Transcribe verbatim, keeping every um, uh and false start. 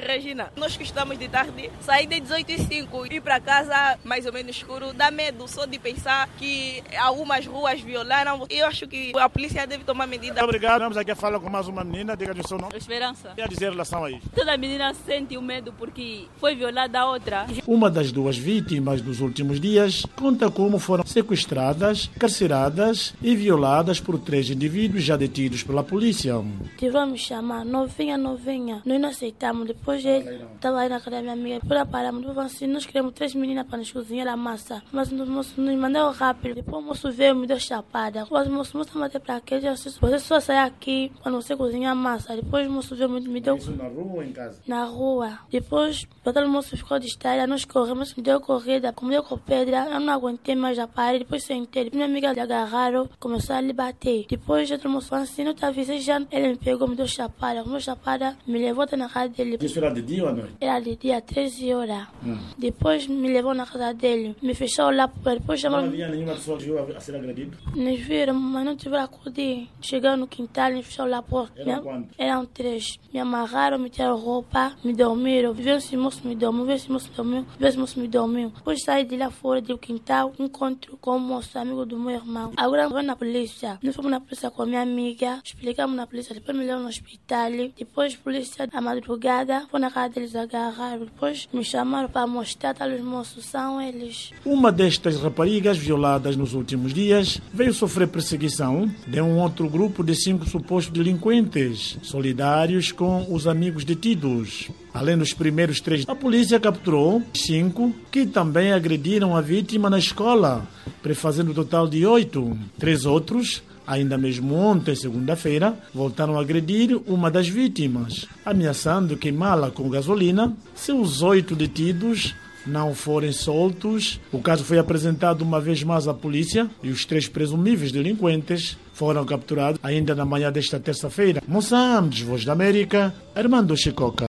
Regina, nós que estamos de tarde, sair de dezoito e cinco e ir para casa mais ou menos escuro, dá medo só de pensar que algumas ruas violaram. Eu acho que a polícia deve tomar medidas. Obrigado, vamos aqui a falar com mais uma menina, diga o seu nome. Esperança. O que a dizer em relação a isso? Toda menina sente o medo porque foi violada a outra. Uma das duas vítimas dos últimos dias conta como foram sequestradas, carceradas e violadas por três indivíduos já detidos pela polícia. Tivemos me chamar, novinha, novinha. Nós não aceitamos. Depois ele estava aí na casa da minha amiga. Depois paramos. Depois assim, nós queremos três meninas para nos cozinhar a massa. Mas o moço nos mandou rápido. Depois o moço veio e me deu chapada. Depois o moço, moço bater para aqui. Eu disse, você só sai aqui quando você cozinha a massa. Depois o moço veio e me deu... Isso na rua ou em casa? Na rua. Depois o moço ficou distraído. Nós corremos, me deu corrida. Como deu com pedra, eu não aguentei mais a parede. Depois sentei. Depois minha amiga lhe agarraram. Começou a lhe bater. Depois outro moço falou assim, não te avisei já. Ele me pegou, me deu chapada. Como chapada, me levou até na casa dele. Isso era de dia ou à noite? Era de dia, treze horas. Hum. Depois me levou na casa dele. Me fechou lá. Depois chamou... Não havia nenhuma pessoa que viu a ser agredido? Nos viram, mas não tiveram acudir. Chegaram no quintal, me fechou lá a porta. Eram quantos? Eram três. Me amarraram, me tiraram roupa, me dormiram. Viu esse moço me dormiu, viu esse moço me dormiu, viu esse moço me dormiu. Depois saí de lá fora do quintal, encontro com o moço, amigo do meu irmão. Agora vou na polícia. Nós fomos na polícia com a minha amiga, explicamos na polícia, depois me levaram no hospital. Depois polícia, à madrugada, foi na casa deles agarraram. Depois me chamaram para mostrar que os moços são eles. Uma destas raparigas violadas nos últimos dias veio sofrer perseguição de um outro grupo de cinco supostos delinquentes, solidários com os amigos detidos. Além dos primeiros três, a polícia capturou cinco que também agrediram a vítima na escola, prefazendo o total de oito. Três outros, ainda mesmo ontem, segunda-feira, voltaram a agredir uma das vítimas, ameaçando queimá-la com gasolina se os oito detidos não forem soltos. O caso foi apresentado uma vez mais à polícia e os três presumíveis delinquentes foram capturados ainda na manhã desta terça-feira. Moçambique, Voz da América, Armando Chicoca.